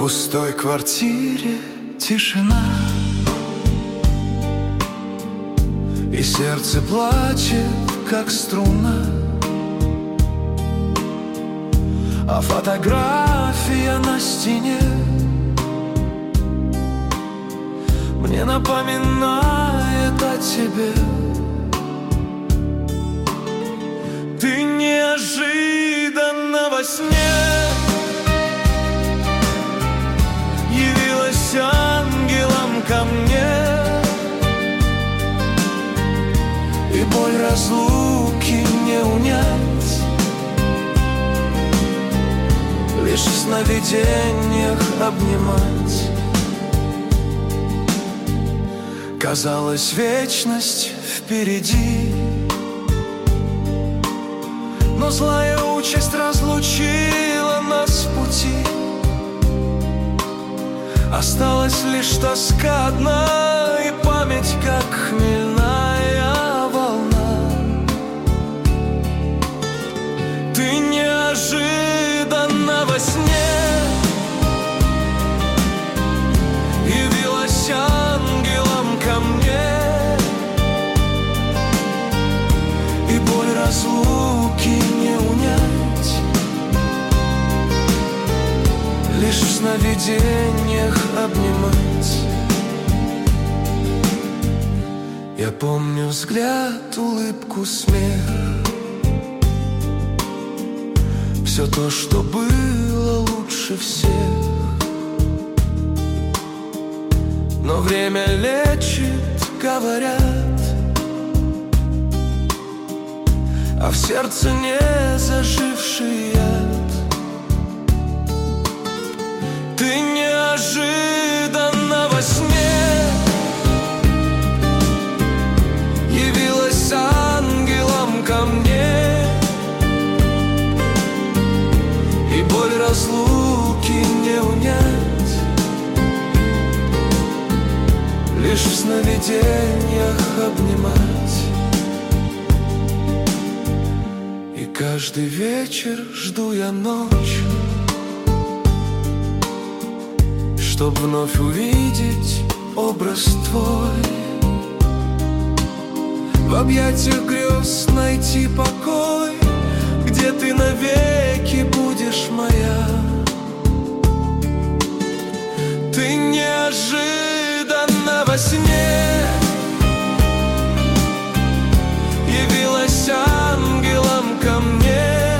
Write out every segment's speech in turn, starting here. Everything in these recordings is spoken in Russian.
пустой квартире тишина, и сердце плачет, как струна. А фотография на стене мне напоминает о тебе. Ты неожиданно во сне явилась ангелом ко мне, и боль разлуки не унять, лишь в сновидениях обнимать. Казалось, вечность впереди, но злая участь разлучила нас в пути. Осталась лишь тоска одна и память, как хмельная волна. Ты неожиданно во сне явилась ангелом ко мне, и боль разлуки не унять, лишь в сновидениях обнимать. Я помню взгляд, улыбку, смех, все то, что было лучше всех. Но время лечит, говорят, а в сердце не заживший яд. Ты неожиданно во сне явилась ангелом ко мне, и боль разлуки не унять, лишь в сновидениях обнимать. И каждый вечер жду я ночь, чтоб вновь увидеть образ твой, в объятиях грез найти покой, где ты навеки будешь моя. Ты неожиданно во сне явилась ангелом ко мне,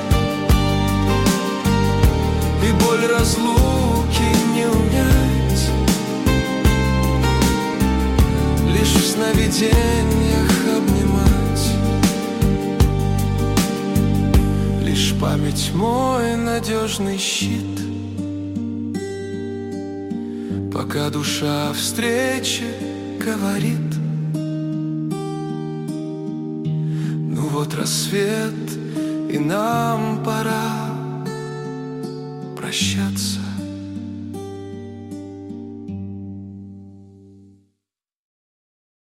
и боль разлуки не унять, лишь в сновидениях обнимать. Лишь память мой надежный щит, пока душа встречи говорит. Ну вот рассвет, и нам пора прощаться.